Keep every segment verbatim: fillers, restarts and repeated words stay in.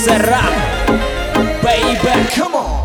Será, baby, come on.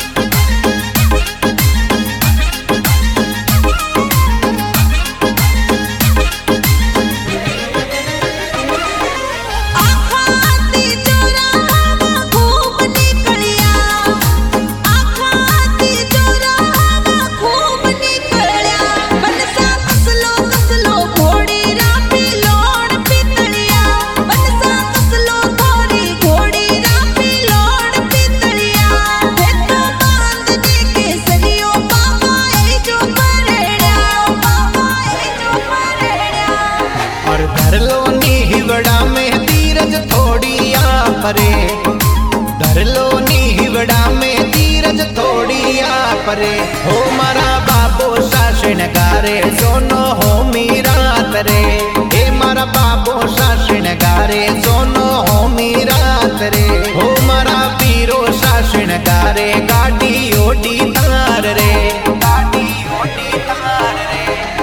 धर लो नी हिवड़ा में धीरज थोड़ी आ परे हो मारा बाबो शासन गारे सोनो हो मीरा तरे हे मारा बाबो शासन गारे सोनो हो मीरा तरे हो मारा पीरो शासन गारे गाड़ी ओडी तार रे गाड़ी ओडी तार रे।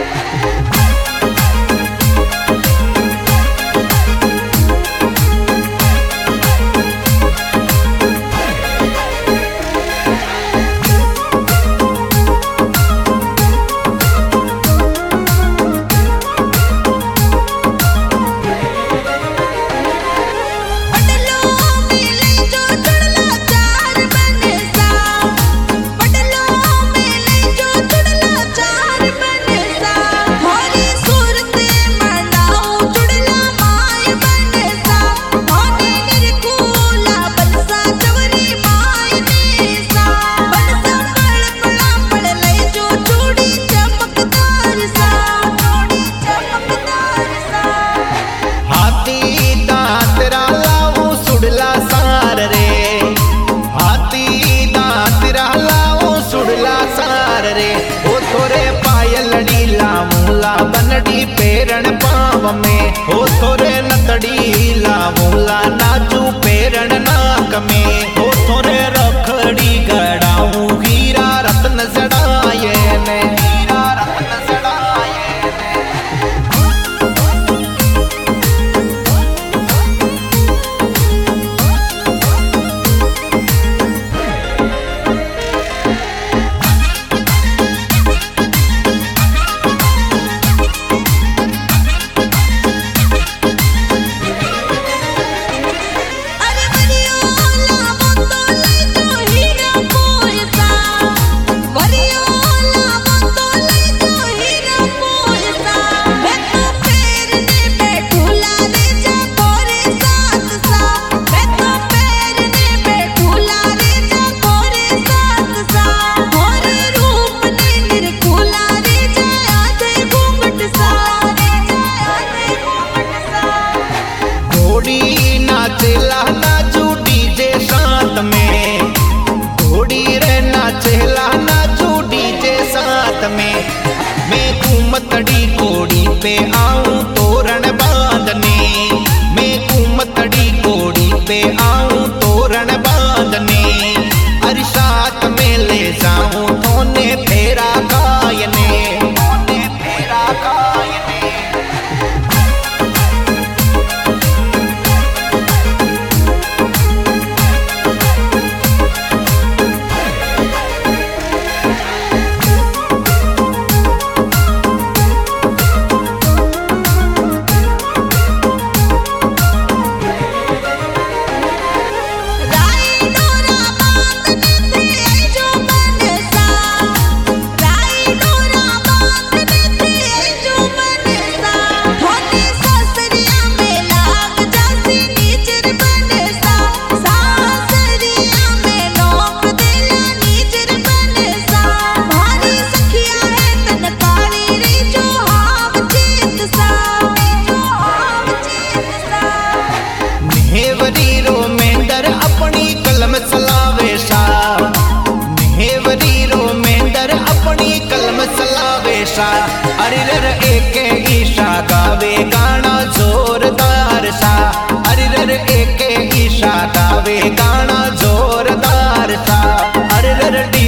बनड़ी पेरण पाव में हो थोरे नतड़ी लावूला नाचू पेरण नाक में हो थोरे रखड़ी गड़ाऊ हीरा रत्न जड़ाए ने हीरा रत्न जड़ाए मैं कुमतड़ी कोड़ी पे आऊं तोरण बांधने मैं कुमतड़ी कोड़ी पे आऊं तोरण बांधने हर साथ में ले जाऊं थोने फेरा गायने थोने फेरा गायने। अरे रर एक ईशा गावे गाना जोरदार सा अरे रर एक ईशा गावे गाना जोरदार सा अरे रर